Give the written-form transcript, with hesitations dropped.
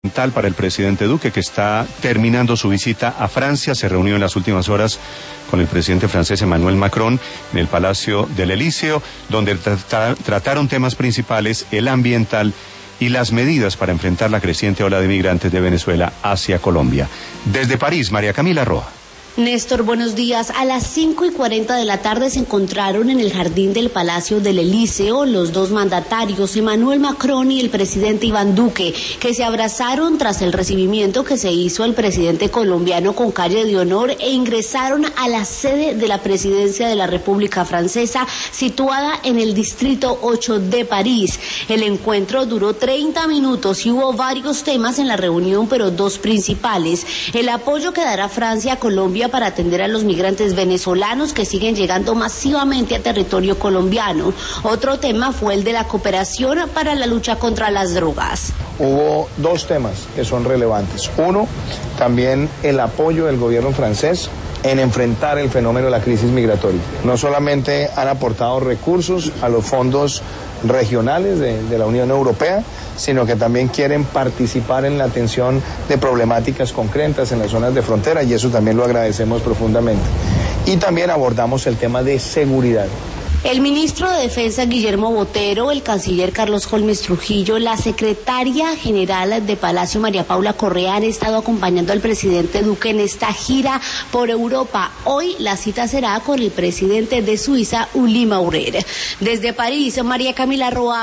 Para el presidente Duque, que está terminando su visita a Francia. Se reunió en las últimas horas con el presidente francés Emmanuel Macron en el Palacio del Elíseo, donde trataron temas principales, el ambiental y las medidas para enfrentar la creciente ola de migrantes de Venezuela hacia Colombia. Desde París, María Camila Roa. Néstor, buenos días. A las 5:40 de la tarde se encontraron en el jardín del Palacio del Elíseo los dos mandatarios, Emmanuel Macron y el presidente Iván Duque, que se abrazaron tras el recibimiento que se hizo al presidente colombiano con calle de honor e ingresaron a la sede de la presidencia de la República Francesa, situada en el distrito 8 de París. El encuentro duró 30 minutos y hubo varios temas en la reunión, pero dos principales: el apoyo que dará Francia a Colombia para atender a los migrantes venezolanos que siguen llegando masivamente a territorio colombiano. Otro tema fue el de la cooperación para la lucha contra las drogas. Hubo dos temas que son relevantes. Uno, también el apoyo del gobierno francés en enfrentar el fenómeno de la crisis migratoria. No solamente han aportado recursos a los fondos regionales de la Unión Europea, sino que también quieren participar en la atención de problemáticas concretas en las zonas de frontera, y eso también lo agradecemos profundamente. Y también abordamos el tema de seguridad. El ministro de Defensa Guillermo Botero, el canciller Carlos Holmes Trujillo, la secretaria general de Palacio María Paula Correa han estado acompañando al presidente Duque en esta gira por Europa. Hoy la cita será con el presidente de Suiza, Uli Maurer. Desde París, María Camila Roa.